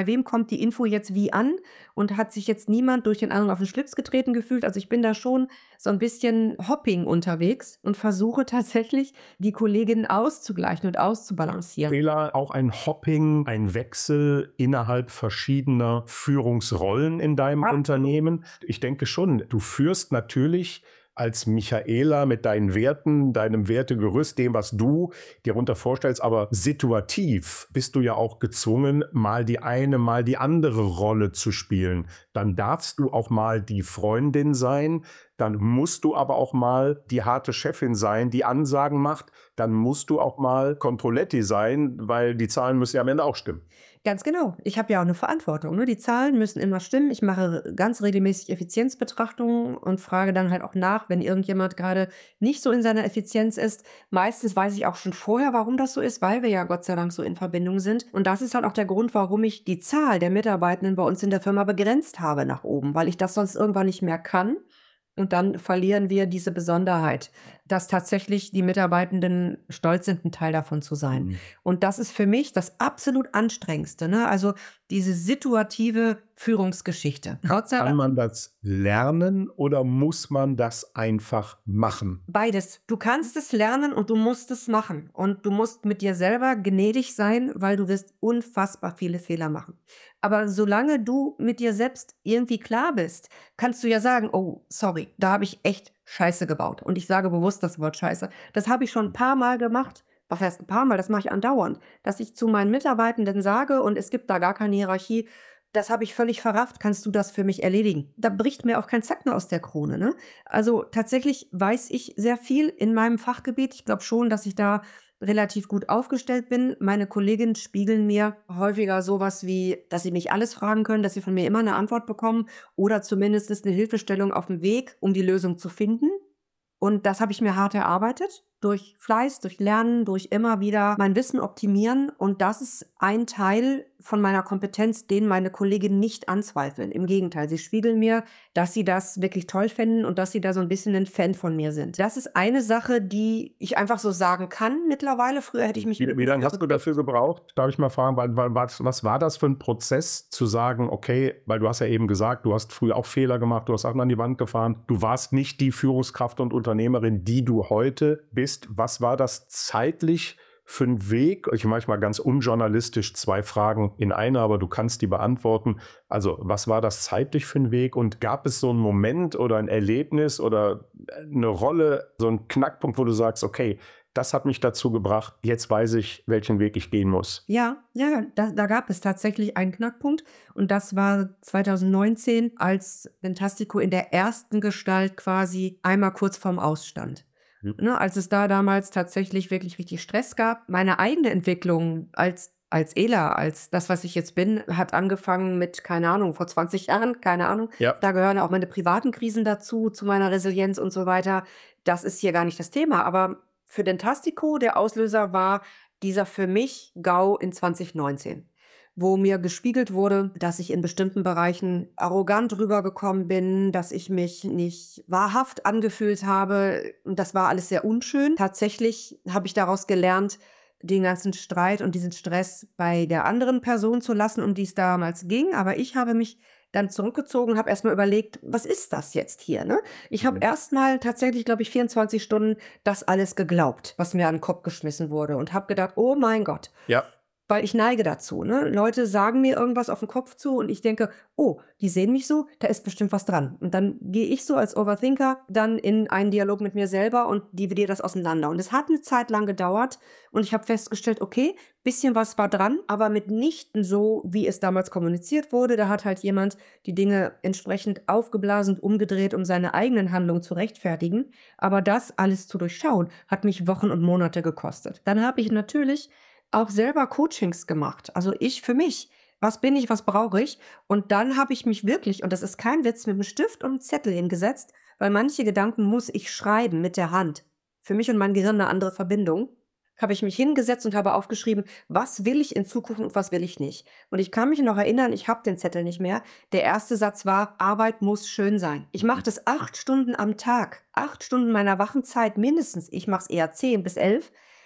kommt die Info jetzt wie an und hat sich jetzt niemand durch den anderen auf den Schlips getreten gefühlt. Also ich bin da schon so ein bisschen Hopping unterwegs und versuche tatsächlich, die Kolleginnen auszugleichen und auszubalancieren. Fehler, auch ein Hopping, ein Wechsel innerhalb verschiedener Führungsrollen in deinem Ja. Unternehmen. Ich denke schon, du führst natürlich als Michaela mit deinen Werten, deinem Wertegerüst, dem, was du dir darunter vorstellst, aber situativ bist du ja auch gezwungen, mal die eine, mal die andere Rolle zu spielen. Dann darfst du auch mal die Freundin sein, dann musst du aber auch mal die harte Chefin sein, die Ansagen macht, dann musst du auch mal Controlletti sein, weil die Zahlen müssen ja am Ende auch stimmen. Ganz genau. Ich habe ja auch eine Verantwortung, ne? Die Zahlen müssen immer stimmen. Ich mache ganz regelmäßig Effizienzbetrachtungen und frage dann halt auch nach, wenn irgendjemand gerade nicht so in seiner Effizienz ist. Meistens weiß ich auch schon vorher, warum das so ist, weil wir ja Gott sei Dank so in Verbindung sind. Und das ist halt auch der Grund, warum ich die Zahl der Mitarbeitenden bei uns in der Firma begrenzt habe nach oben, weil ich das sonst irgendwann nicht mehr kann. Und dann verlieren wir diese Besonderheit, dass tatsächlich die Mitarbeitenden stolz sind, ein Teil davon zu sein. Mhm. Und das ist für mich das absolut Anstrengendste, ne? Also diese situative Führungsgeschichte. Gott sei Kann Dank man das lernen oder muss man das einfach machen? beides. Du kannst es lernen und du musst es machen. Und du musst mit dir selber gnädig sein, weil du wirst unfassbar viele Fehler machen. Aber solange du mit dir selbst irgendwie klar bist, kannst du ja sagen, oh, sorry, da habe ich echt Scheiße gebaut. Und ich sage bewusst das Wort Scheiße. Das habe ich schon ein paar Mal gemacht. Was heißt ein paar Mal? Das mache ich andauernd. Dass ich zu meinen Mitarbeitenden sage, und es gibt da gar keine Hierarchie, das habe ich völlig verrafft, kannst du das für mich erledigen? Da bricht mir auch kein Zacken aus der Krone, ne? Also tatsächlich weiß ich sehr viel in meinem Fachgebiet. Ich glaube schon, dass ich da relativ gut aufgestellt bin. Meine Kolleginnen spiegeln mir häufiger sowas wie, dass sie mich alles fragen können, dass sie von mir immer eine Antwort bekommen oder zumindest eine Hilfestellung auf dem Weg, um die Lösung zu finden. Und das habe ich mir hart erarbeitet, durch Fleiß, durch Lernen, durch immer wieder mein Wissen optimieren. Und das ist ein Teil von meiner Kompetenz, den meine Kolleginnen nicht anzweifeln. Im Gegenteil, sie spiegeln mir, dass sie das wirklich toll fänden und dass sie da so ein bisschen ein Fan von mir sind. Das ist eine Sache, die ich einfach so sagen kann mittlerweile. Früher hätte ich mich... Wie, wie lange hast du dafür gebraucht? Darf ich mal fragen, weil, weil, was, was war das für ein Prozess, zu sagen, okay, weil du hast ja eben gesagt, du hast früher auch Fehler gemacht, du hast Sachen an die Wand gefahren, du warst nicht die Führungskraft und Unternehmerin, die du heute bist. Was war das zeitlich für ein Weg? Ich manchmal ganz unjournalistisch zwei Fragen in einer, aber du kannst die beantworten. Also was war das zeitlich für ein Weg und gab es so einen Moment oder ein Erlebnis oder eine Rolle, so einen Knackpunkt, wo du sagst, okay, das hat mich dazu gebracht, jetzt weiß ich, welchen Weg ich gehen muss? Ja, ja, da, da gab es tatsächlich einen Knackpunkt und das war zwanzig neunzehn, als Dentastico in der ersten Gestalt quasi einmal kurz vorm Ausstand. Mhm. Ne, als es da damals tatsächlich wirklich richtig Stress gab. Meine eigene Entwicklung als, als Ela, als das, was ich jetzt bin, hat angefangen mit, keine Ahnung, vor zwanzig Jahren, keine Ahnung. Ja. Da gehören auch meine privaten Krisen dazu, zu meiner Resilienz und so weiter. Das ist hier gar nicht das Thema. Aber für Dentastico, der Auslöser war dieser für mich GAU in zwanzig neunzehn. Wo mir gespiegelt wurde, dass ich in bestimmten Bereichen arrogant rübergekommen bin, dass ich mich nicht wahrhaft angefühlt habe. Und das war alles sehr unschön. Tatsächlich habe ich daraus gelernt, den ganzen Streit und diesen Stress bei der anderen Person zu lassen, um die es damals ging. Aber ich habe mich dann zurückgezogen und habe erstmal überlegt, was ist das jetzt hier? Ne? Ich habe Mhm. erstmal tatsächlich, glaube ich, vierundzwanzig Stunden das alles geglaubt, was mir an den Kopf geschmissen wurde und habe gedacht, oh mein Gott. Ja. Weil ich neige dazu, ne? Leute sagen mir irgendwas auf den Kopf zu und ich denke, oh, die sehen mich so, da ist bestimmt was dran. Und dann gehe ich so als Overthinker dann in einen Dialog mit mir selber und dividiere das auseinander. Und es hat eine Zeit lang gedauert und ich habe festgestellt, okay, bisschen was war dran, aber mitnichten so, wie es damals kommuniziert wurde. Da hat halt jemand die Dinge entsprechend aufgeblasen und umgedreht, um seine eigenen Handlungen zu rechtfertigen. Aber das alles zu durchschauen, hat mich Wochen und Monate gekostet. Dann habe ich natürlich auch selber Coachings gemacht. Also ich für mich. Was bin ich, was brauche ich? Und dann habe ich mich wirklich, und das ist kein Witz, mit einem Stift und einem Zettel hingesetzt, weil manche Gedanken muss ich schreiben mit der Hand. Für mich und mein Gehirn eine andere Verbindung. Habe ich mich hingesetzt und habe aufgeschrieben, was will ich in Zukunft und was will ich nicht. Und ich kann mich noch erinnern, ich habe den Zettel nicht mehr. Der erste Satz war, Arbeit muss schön sein. Ich mache das acht Stunden am Tag. Acht Stunden meiner wachen Zeit mindestens. Ich mache es eher zehn bis elf.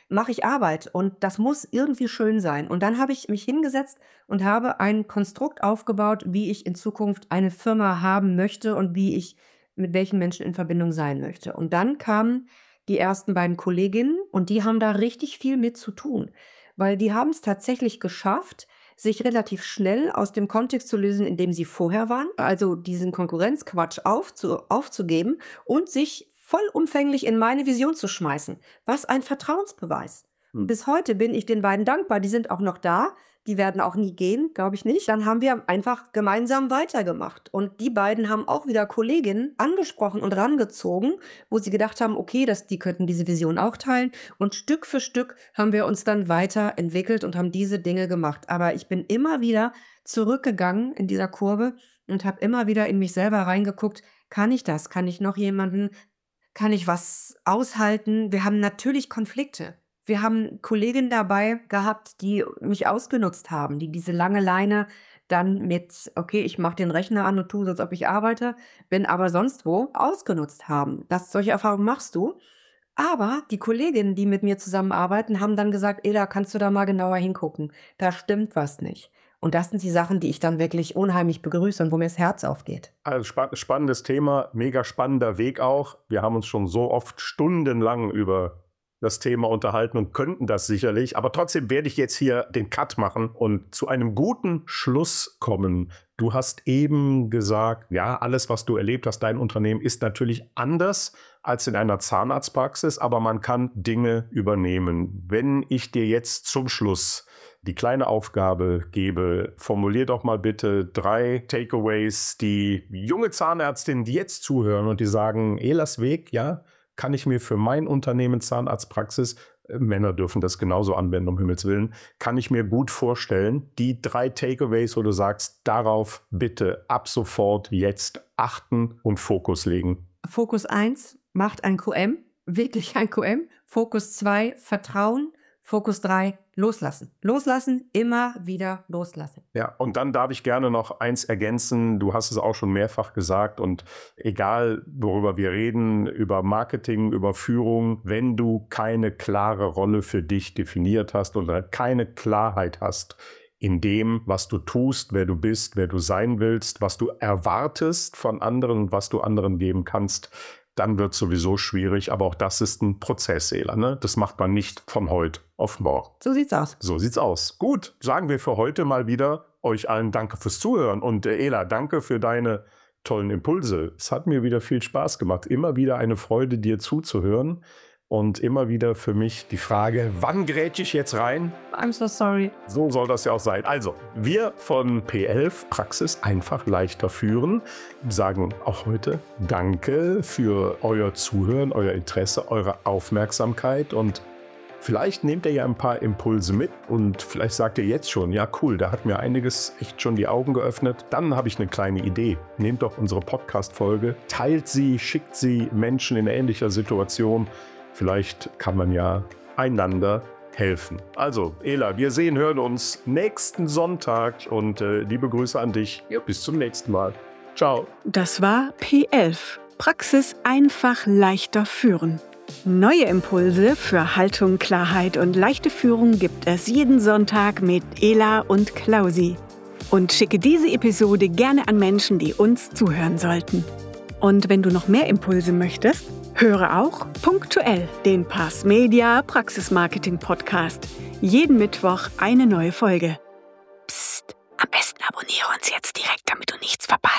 mache ich Arbeit und das muss irgendwie schön sein. Und dann habe ich mich hingesetzt und habe ein Konstrukt aufgebaut, wie ich in Zukunft eine Firma haben möchte und wie ich mit welchen Menschen in Verbindung sein möchte. Und dann kamen die ersten beiden Kolleginnen und die haben da richtig viel mit zu tun, weil die haben es tatsächlich geschafft, sich relativ schnell aus dem Kontext zu lösen, in dem sie vorher waren, also diesen Konkurrenzquatsch aufzu, aufzugeben und sich vollumfänglich in meine Vision zu schmeißen. Was ein Vertrauensbeweis. Hm. Bis heute bin ich den beiden dankbar. Die sind auch noch da. Die werden auch nie gehen, glaube ich nicht. Dann haben wir einfach gemeinsam weitergemacht. Und die beiden haben auch wieder Kolleginnen angesprochen und rangezogen, wo sie gedacht haben, okay, das, die könnten diese Vision auch teilen. Und Stück für Stück haben wir uns dann weiterentwickelt und haben diese Dinge gemacht. Aber ich bin immer wieder zurückgegangen in dieser Kurve und habe immer wieder in mich selber reingeguckt, kann ich das? Kann ich noch jemanden? Kann ich was aushalten? Wir haben natürlich Konflikte. Wir haben Kolleginnen dabei gehabt, die mich ausgenutzt haben, die diese lange Leine dann mit, okay, ich mache den Rechner an und tue so, als ob ich arbeite, bin aber sonst wo, ausgenutzt haben. Das, solche Erfahrungen machst du. Aber die Kolleginnen, die mit mir zusammenarbeiten, haben dann gesagt, Ela, kannst du da mal genauer hingucken? Da stimmt was nicht. Und das sind die Sachen, die ich dann wirklich unheimlich begrüße und wo mir das Herz aufgeht. Also spann- spannendes Thema, mega spannender Weg auch. Wir haben uns schon so oft stundenlang über das Thema unterhalten und könnten das sicherlich. Aber trotzdem werde ich jetzt hier den Cut machen und zu einem guten Schluss kommen. Du hast eben gesagt, ja, alles, was du erlebt hast, dein Unternehmen ist natürlich anders als in einer Zahnarztpraxis, aber man kann Dinge übernehmen. Wenn ich dir jetzt zum Schluss die kleine Aufgabe gebe, formulier doch mal bitte drei Takeaways, die junge Zahnärztinnen, die jetzt zuhören und die sagen, Elas Weg, ja, kann ich mir für mein Unternehmen Zahnarztpraxis, äh, Männer dürfen das genauso anwenden, um Himmels Willen, kann ich mir gut vorstellen, die drei Takeaways, wo du sagst, darauf bitte ab sofort jetzt achten und Fokus legen. Fokus eins, macht ein Q M, wirklich ein Q M. Fokus zwei, Vertrauen. Fokus drei, loslassen. Loslassen, immer wieder loslassen. Ja, und dann darf ich gerne noch eins ergänzen. Du hast es auch schon mehrfach gesagt und egal, worüber wir reden, über Marketing, über Führung, wenn du keine klare Rolle für dich definiert hast oder keine Klarheit hast in dem, was du tust, wer du bist, wer du sein willst, was du erwartest von anderen und was du anderen geben kannst, dann wird es sowieso schwierig. Aber auch das ist ein Prozess, Ela, ne? Das macht man nicht von heute auf morgen. So sieht's aus. So sieht's aus. Gut, sagen wir für heute mal wieder euch allen danke fürs Zuhören. Und äh, Ela, danke für deine tollen Impulse. Es hat mir wieder viel Spaß gemacht. Immer wieder eine Freude, dir zuzuhören. Und immer wieder für mich die Frage, wann grätsch ich jetzt rein? I'm so sorry. So soll das ja auch sein. Also, wir von P elf Praxis einfach leichter führen sagen auch heute Danke für euer Zuhören, euer Interesse, eure Aufmerksamkeit und vielleicht nehmt ihr ja ein paar Impulse mit und vielleicht sagt ihr jetzt schon, ja cool, da hat mir einiges echt schon die Augen geöffnet. Dann habe ich eine kleine Idee. Nehmt doch unsere Podcast-Folge, teilt sie, schickt sie Menschen in ähnlicher Situation. Vielleicht kann man ja einander helfen. Also, Ela, wir sehen, hören uns nächsten Sonntag und äh, liebe Grüße an dich. Ja, bis zum nächsten Mal. Ciao. Das war P elf. Praxis einfach leichter führen. Neue Impulse für Haltung, Klarheit und leichte Führung gibt es jeden Sonntag mit Ela und Klausi. Und schicke diese Episode gerne an Menschen, die uns zuhören sollten. Und wenn du noch mehr Impulse möchtest, höre auch punktuell den Pass Media Praxismarketing Podcast. Jeden Mittwoch eine neue Folge. Psst, am besten abonniere uns jetzt direkt, damit du nichts verpasst.